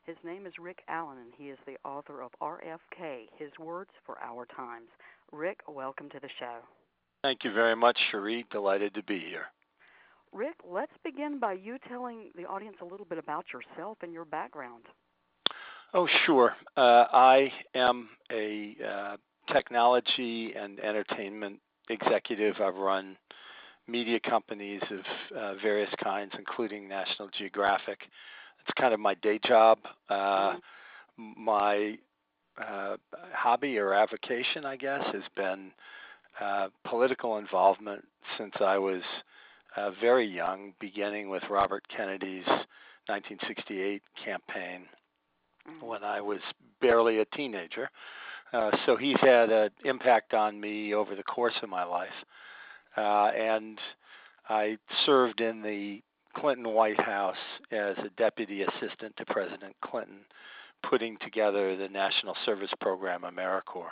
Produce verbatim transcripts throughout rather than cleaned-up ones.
His name is Rick Allen, and he is the author of R F K, His Words for Our Times. Rick, welcome to the show. Thank you very much, Cherie. Delighted to be here. Rick, let's begin by you telling the audience a little bit about yourself and your background. Oh, sure. Uh, I am a uh, technology and entertainment executive. I've run media companies of uh, various kinds, including National Geographic. It's kind of my day job. Uh, mm-hmm. My uh, hobby or avocation, I guess, has been uh, political involvement since I was uh, very young, beginning with Robert Kennedy's nineteen sixty-eight campaign mm-hmm. when I was barely a teenager. Uh, so he's had an impact on me over the course of my life. Uh, and I served in the Clinton White House as a deputy assistant to President Clinton, putting together the National Service Program AmeriCorps.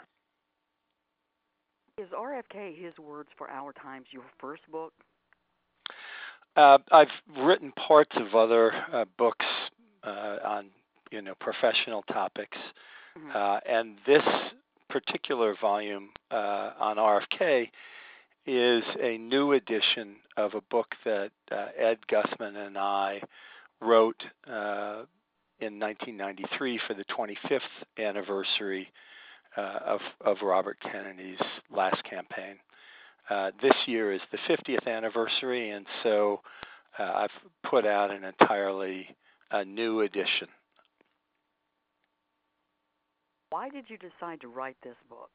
Is R F K, His Words for Our Times, your first book? Uh, I've written parts of other uh, books uh, on, you know, professional topics, mm-hmm. uh, and this particular volume uh, on R F K is a new edition of a book that uh, Ed Gusman and I wrote uh, in nineteen ninety-three for the twenty-fifth anniversary uh, of, of Robert Kennedy's last campaign. Uh, this year is the fiftieth anniversary, and so uh, I've put out an entirely uh, new edition. Why did you decide to write this book?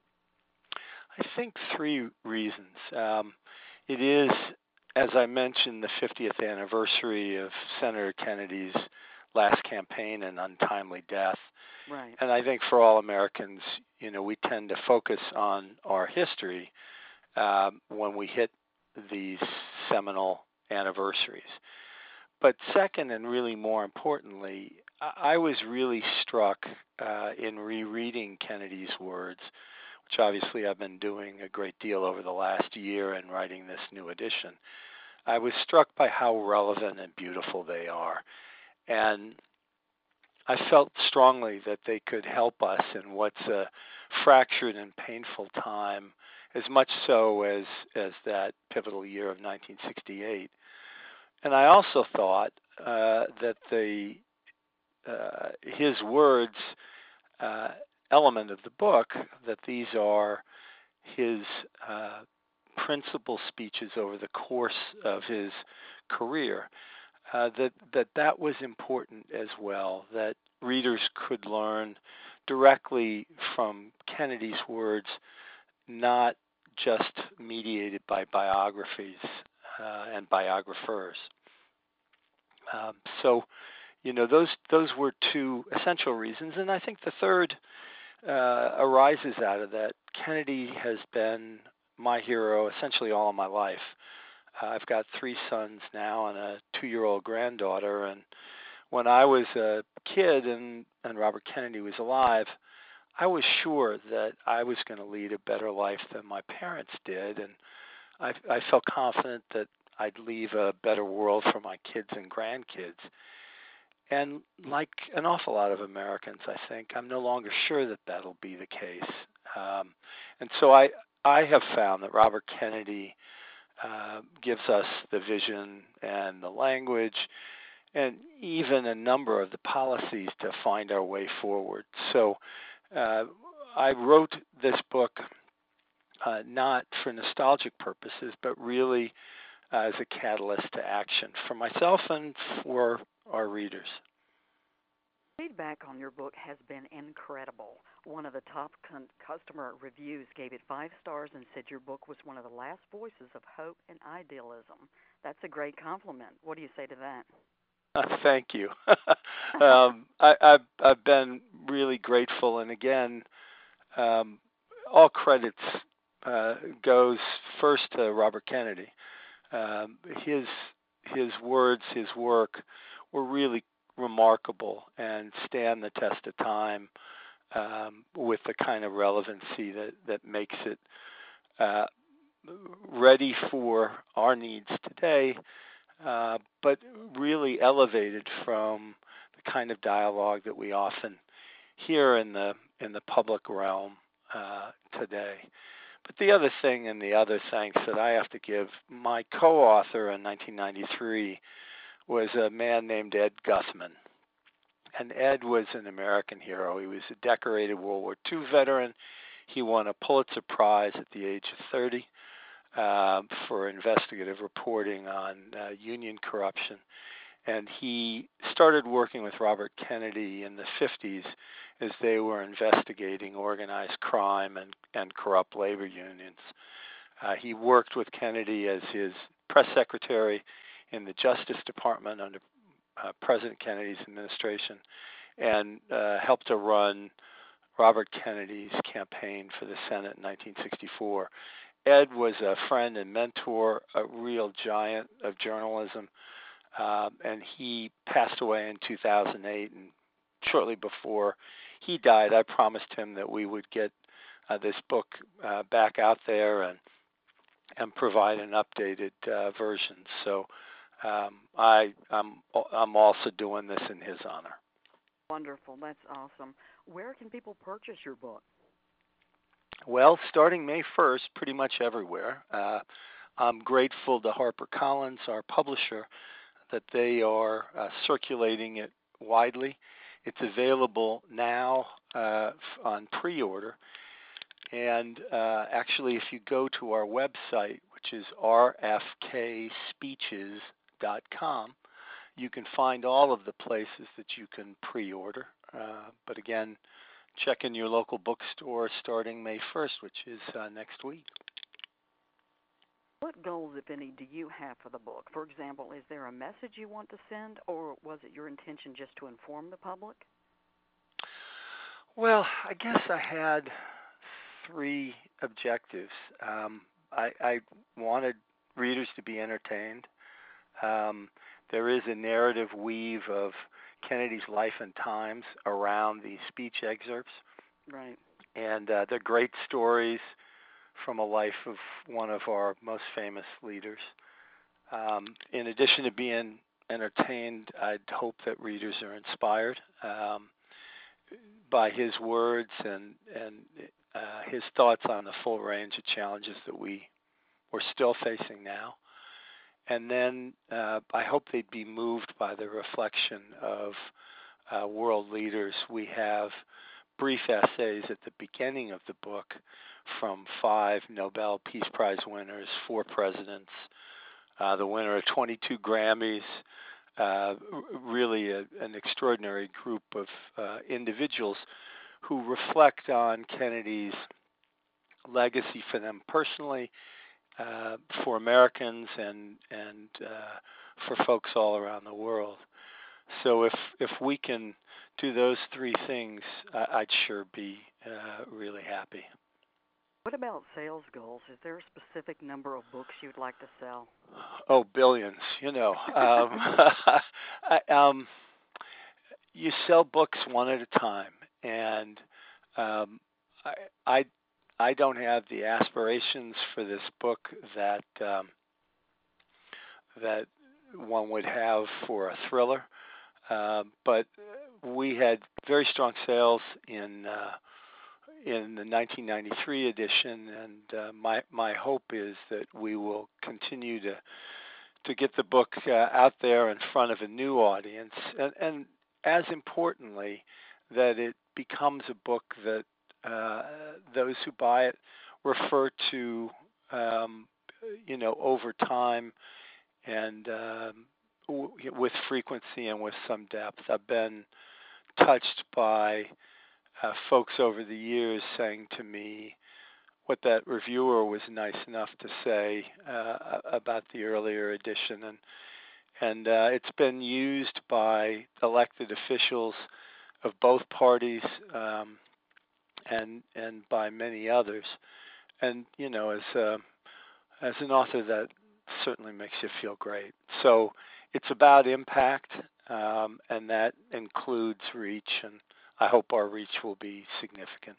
I think three reasons. Um, it is, as I mentioned, the fiftieth anniversary of Senator Kennedy's last campaign and untimely death. Right. And I think for all Americans, you know, we tend to focus on our history um, when we hit these seminal anniversaries. But second, and really more importantly, I, I was really struck uh, in rereading Kennedy's words, which obviously I've been doing a great deal over the last year and writing this new edition. I was struck by how relevant and beautiful they are. And I felt strongly that they could help us in what's a fractured and painful time, as much so as, as that pivotal year of nineteen sixty-eight. And I also thought uh, that the uh, his words uh, element of the book, that these are his uh, principal speeches over the course of his career, uh, that, that that was important as well, that readers could learn directly from Kennedy's words, not just mediated by biographies uh, and biographers. Um, so, you know, those those were two essential reasons, and I think the third Uh, arises out of that. Kennedy has been my hero essentially all of my life. Uh, I've got three sons now and a two-year-old granddaughter, and when I was a kid and, and Robert Kennedy was alive, I was sure that I was going to lead a better life than my parents did, and I, I felt confident that I'd leave a better world for my kids and grandkids. And like an awful lot of Americans, I think, I'm no longer sure that that'll be the case. Um, and so I, I have found that Robert Kennedy uh, gives us the vision and the language and even a number of the policies to find our way forward. So uh, I wrote this book uh, not for nostalgic purposes, but really uh, as a catalyst to action for myself and for our readers. Feedback on your book has been incredible. One of the top con- customer reviews gave it five stars and said your book was one of the last voices of hope and idealism. That's a great compliment. What do you say to that? Uh, thank you. um, I, I've, I've been really grateful, and again, um, all credits uh, goes first to Robert Kennedy. Um, his his words, his work, were really remarkable and stand the test of time um, with the kind of relevancy that, that makes it uh, ready for our needs today, uh, but really elevated from the kind of dialogue that we often hear in the in the public realm uh, today. But the other thing and the other thanks that I have to give, my co-author in nineteen ninety-three was a man named Ed Guthman. And Ed was an American hero. He was a decorated World War Two veteran. He won a Pulitzer Prize at the age of thirty uh, for investigative reporting on uh, Union corruption. And he started working with Robert Kennedy in the fifties as they were investigating organized crime and, and corrupt labor unions. Uh, he worked with Kennedy as his press secretary in the Justice Department under uh, President Kennedy's administration, and uh, helped to run Robert Kennedy's campaign for the Senate in nineteen sixty-four. Ed was a friend and mentor, a real giant of journalism. Uh, and he passed away in two thousand eight, and shortly before he died, I promised him that we would get uh, this book uh, back out there and and provide an updated uh, version. So um, I, I'm I'm also doing this in his honor. Wonderful, that's awesome. Where can people purchase your book? Well, starting May first, pretty much everywhere. Uh, I'm grateful to HarperCollins, our publisher, that they are uh, circulating it widely. It's available now uh, on pre-order. And uh, actually, if you go to our website, which is r f k speeches dot com, you can find all of the places that you can pre-order. Uh, but again, check in your local bookstore starting May first, which is uh, next week. What goals, if any, do you have for the book? For example, is there a message you want to send, or was it your intention just to inform the public? Well, I guess I had three objectives. Um, I, I wanted readers to be entertained. Um, there is a narrative weave of Kennedy's life and times around these speech excerpts. Right. And uh, they're great stories from a life of one of our most famous leaders. Um, in addition to being entertained, I'd hope that readers are inspired um, by his words and, and uh, his thoughts on the full range of challenges that we, we're still facing now. And then uh, I hope they'd be moved by the reflection of uh, world leaders. We have brief essays at the beginning of the book from five Nobel Peace Prize winners, four presidents, uh, the winner of twenty-two Grammys, uh, really a, an extraordinary group of uh, individuals who reflect on Kennedy's legacy for them personally, uh, for Americans, and, and uh, for folks all around the world. So if, if we can do those three things, uh, I'd sure be uh, really happy. What about sales goals? Is there a specific number of books you'd like to sell? Oh, billions, you know. um, I, um, you sell books one at a time, and um, I, I, I don't have the aspirations for this book that um, that one would have for a thriller, uh, but we had very strong sales in uh, in the nineteen ninety-three edition, and uh, my my hope is that we will continue to to get the book uh, out there in front of a new audience, and, and as importantly, that it becomes a book that uh, those who buy it refer to, um, you know, over time and um, w- with frequency and with some depth. I've been touched by Uh, folks over the years saying to me what that reviewer was nice enough to say uh, about the earlier edition, and and uh, it's been used by elected officials of both parties um, and and by many others. And you know, as uh, as an author, that certainly makes you feel great. So it's about impact, um, and that includes reach, and I hope our reach will be significant.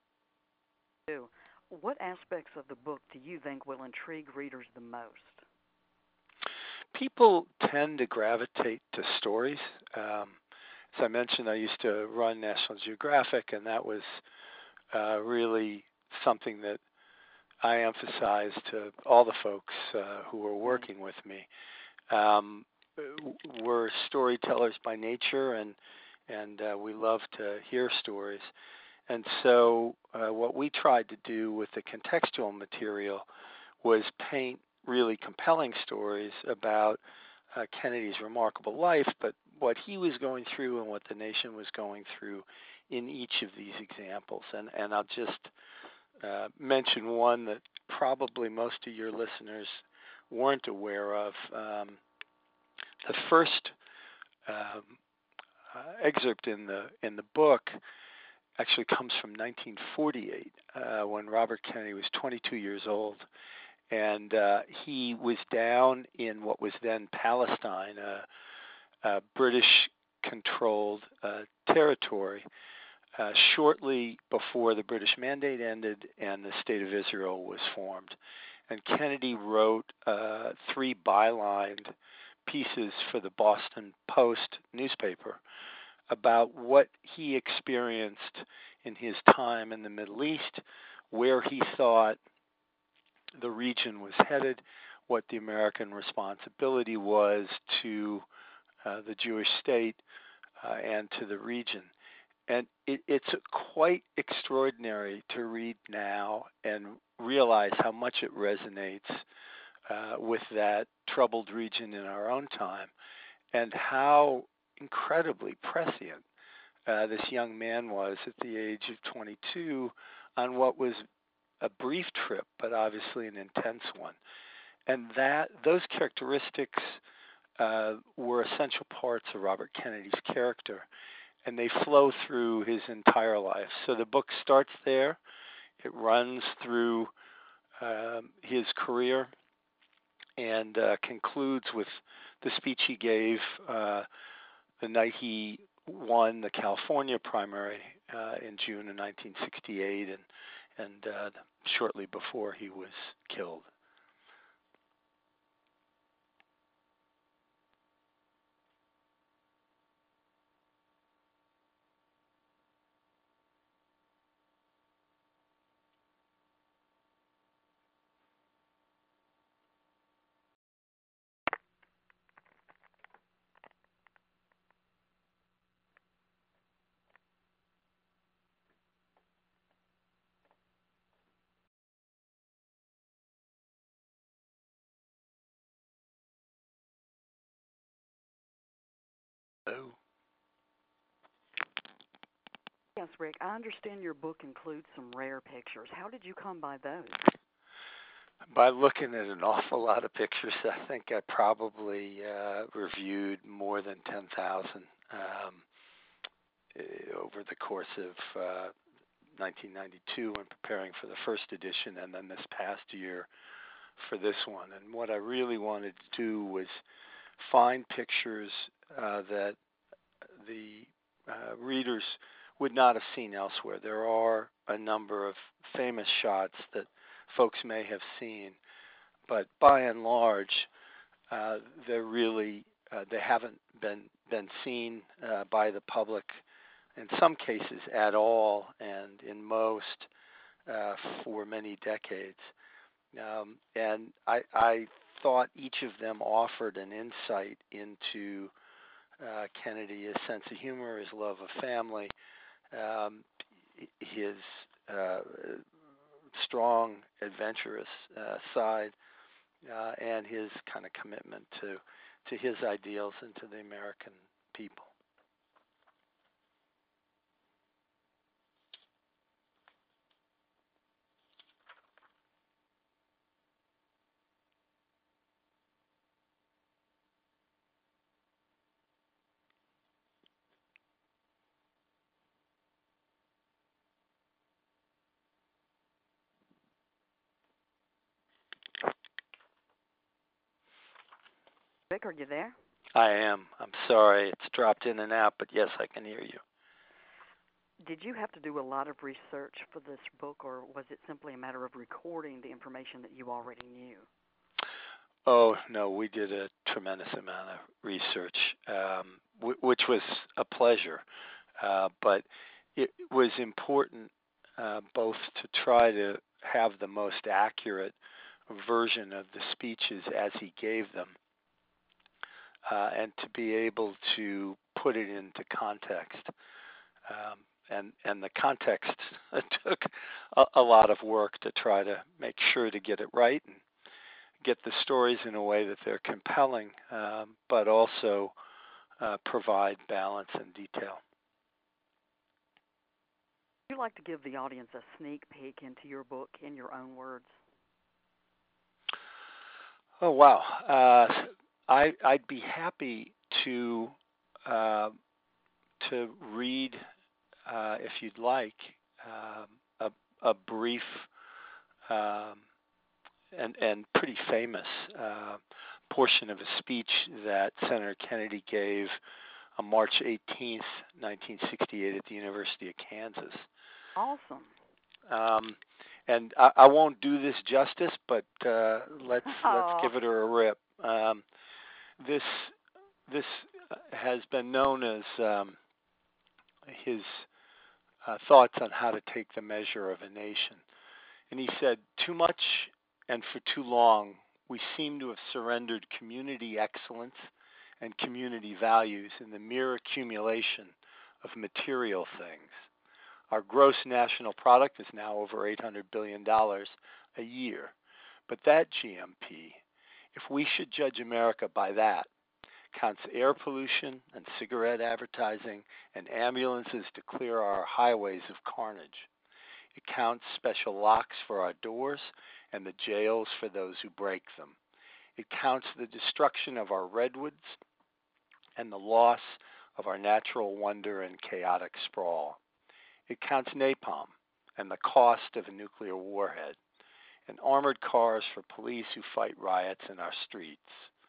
What aspects of the book do you think will intrigue readers the most? People tend to gravitate to stories. Um, as I mentioned, I used to run National Geographic, and that was uh, really something that I emphasize to all the folks uh, who are working with me. Um, we're storytellers by nature, and and uh, we love to hear stories. And so uh, what we tried to do with the contextual material was paint really compelling stories about uh, Kennedy's remarkable life, but what he was going through and what the nation was going through in each of these examples. And, and I'll just uh, mention one that probably most of your listeners weren't aware of. Um, the first um, uh, excerpt in the in the book actually comes from nineteen forty-eight, uh, when Robert Kennedy was twenty-two years old, and uh, he was down in what was then Palestine, a, a British-controlled uh, territory, uh, shortly before the British Mandate ended and the State of Israel was formed. And Kennedy wrote uh, three bylined pieces for the Boston Post newspaper about what he experienced in his time in the Middle East, where he thought the region was headed, what the American responsibility was to uh, the Jewish state uh, and to the region. And it, it's quite extraordinary to read now and realize how much it resonates uh, with that troubled region in our own time, and how incredibly prescient uh, this young man was at the age of twenty-two on what was a brief trip, but obviously an intense one. And that those characteristics uh, were essential parts of Robert Kennedy's character, and they flow through his entire life. So the book starts there. It runs through um, his career and uh, concludes with the speech he gave uh, the night he won the California primary uh, in June of nineteen sixty-eight, and and uh, shortly before he was killed. Oh. Yes, Rick, I understand your book includes some rare pictures. How did you come by those? By looking at an awful lot of pictures, I think I probably uh, reviewed more than ten thousand um, over the course of uh, nineteen ninety-two when preparing for the first edition, and then this past year for this one. And what I really wanted to do was find pictures uh, that the uh, readers would not have seen elsewhere. There are a number of famous shots that folks may have seen, but by and large, uh, they're really uh, they haven't been been seen uh, by the public in some cases at all, and in most uh, for many decades. Um, and I, I thought each of them offered an insight into uh, Kennedy, his sense of humor, his love of family, um, his uh, strong, adventurous uh, side, uh, and his kind of commitment to to his ideals and to the American people. Rick, are you there? I am. I'm sorry. It's dropped in and out, but yes, I can hear you. Did you have to do a lot of research for this book, or was it simply a matter of recording the information that you already knew? Oh, no, we did a tremendous amount of research, um, w- which was a pleasure. Uh, but it was important uh, both to try to have the most accurate version of the speeches as he gave them, uh, and to be able to put it into context. Um, and and the context took a, a lot of work to try to make sure to get it right and get the stories in a way that they're compelling, um, but also uh, provide balance and detail. Would you like to give the audience a sneak peek into your book in your own words? Oh wow! Uh, I, I'd be happy to uh, to read, uh, if you'd like, um, a, a brief um, and and pretty famous uh, portion of a speech that Senator Kennedy gave on March eighteenth, nineteen sixty-eight, at the University of Kansas. Awesome. Um, and I, I won't do this justice, but uh, let's Oh. let's give it a rip. Um, this this has been known as um, his uh, thoughts on how to take the measure of a nation. And he said, "Too much and for too long, we seem to have surrendered community excellence and community values in the mere accumulation of material things. Our gross national product is now over eight hundred billion dollars a year. But that G M P, if we should judge America by that, counts air pollution and cigarette advertising and ambulances to clear our highways of carnage. It counts special locks for our doors and the jails for those who break them. It counts the destruction of our redwoods and the loss of our natural wonder and chaotic sprawl. It counts napalm and the cost of a nuclear warhead, and armored cars for police who fight riots in our streets.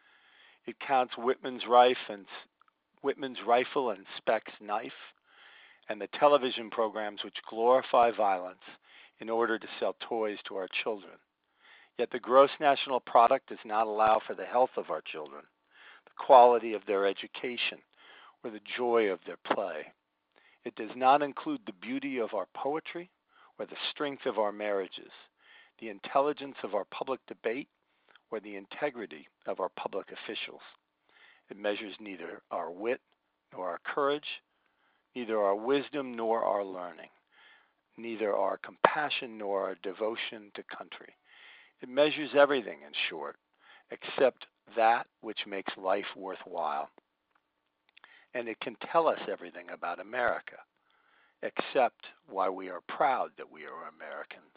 It counts Whitman's, rife and, Whitman's rifle and Speck's knife, and the television programs which glorify violence in order to sell toys to our children. Yet the gross national product does not allow for the health of our children, the quality of their education, or the joy of their play. It does not include the beauty of our poetry or the strength of our marriages, the intelligence of our public debate, or the integrity of our public officials. It measures neither our wit nor our courage, neither our wisdom nor our learning, neither our compassion nor our devotion to country. It measures everything, in short, except that which makes life worthwhile. And it can tell us everything about America, except why we are proud that we are Americans."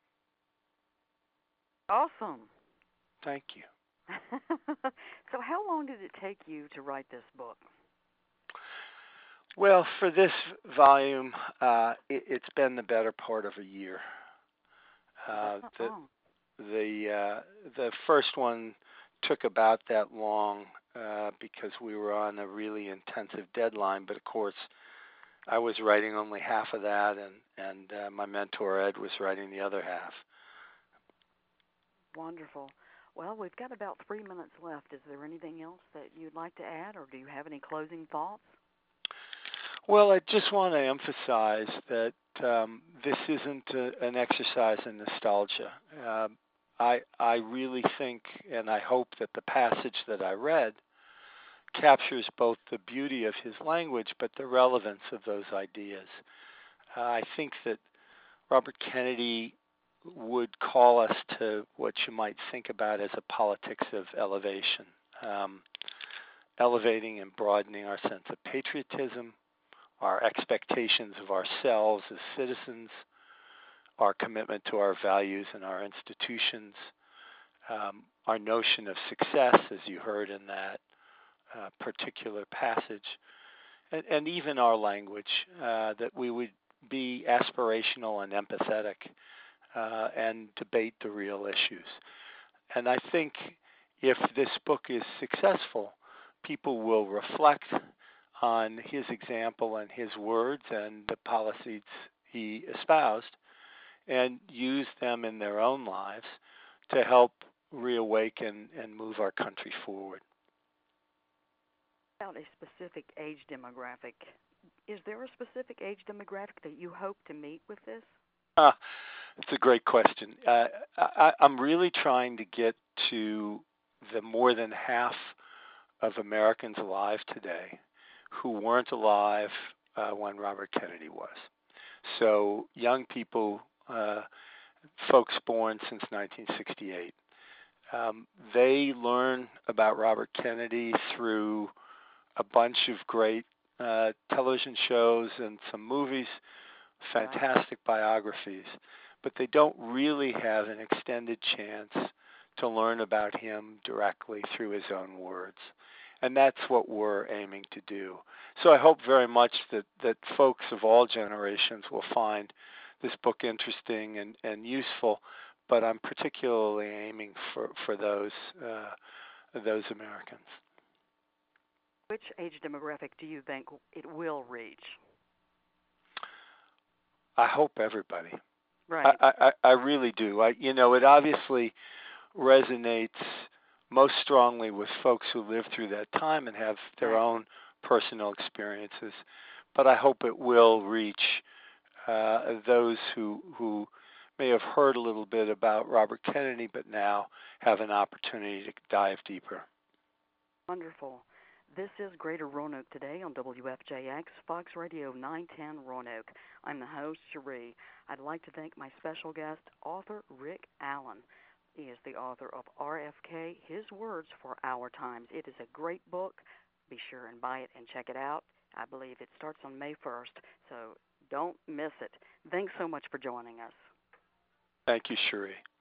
Awesome. Thank you. So how long did it take you to write this book? Well, for this volume, uh, it, it's been the better part of a year. Uh, the oh. the uh, the first one took about that long uh, because we were on a really intensive deadline. But of course, I was writing only half of that, and and uh, my mentor Ed was writing the other half. Wonderful. Well, we've got about three minutes left. Is there anything else that you'd like to add, or do you have any closing thoughts? Well, I just want to emphasize that um, this isn't a, an exercise in nostalgia. Uh, I I really think, and I hope that the passage that I read captures both the beauty of his language, but the relevance of those ideas. Uh, I think that Robert Kennedy would call us to what you might think about as a politics of elevation, um, elevating and broadening our sense of patriotism, our expectations of ourselves as citizens, our commitment to our values and our institutions, um, our notion of success, as you heard in that uh, particular passage, and, and even our language, uh, that we would be aspirational and empathetic uh, and debate the real issues. And I think if this book is successful, people will reflect on his example and his words and the policies he espoused and use them in their own lives to help reawaken and move our country forward. About a specific age demographic, is there a specific age demographic that you hope to meet with this? Uh, it's a great question. Uh, I, I'm really trying to get to the more than half of Americans alive today who weren't alive uh, when Robert Kennedy was. So young people, uh, folks born since nineteen sixty-eight, um, they learn about Robert Kennedy through a bunch of great uh, television shows and some movies, fantastic biographies, but they don't really have an extended chance to learn about him directly through his own words. And that's what we're aiming to do. So I hope very much that, that folks of all generations will find this book interesting and, and useful, but I'm particularly aiming for, for those uh, those Americans. Which age demographic do you think it will reach? I hope everybody. Right. I, I, I really do. I, you know, it obviously resonates most strongly with folks who lived through that time and have their right. own personal experiences. But I hope it will reach uh, those who who may have heard a little bit about Robert Kennedy, but now have an opportunity to dive deeper. Wonderful. This is Greater Roanoke Today on W F J X, Fox Radio nine ten Roanoke. I'm the host, Cherie. I'd like to thank my special guest, author Rick Allen. He is the author of R F K, His Words for Our Times. It is a great book. Be sure and buy it and check it out. I believe it starts on May first, so don't miss it. Thanks so much for joining us. Thank you, Cherie.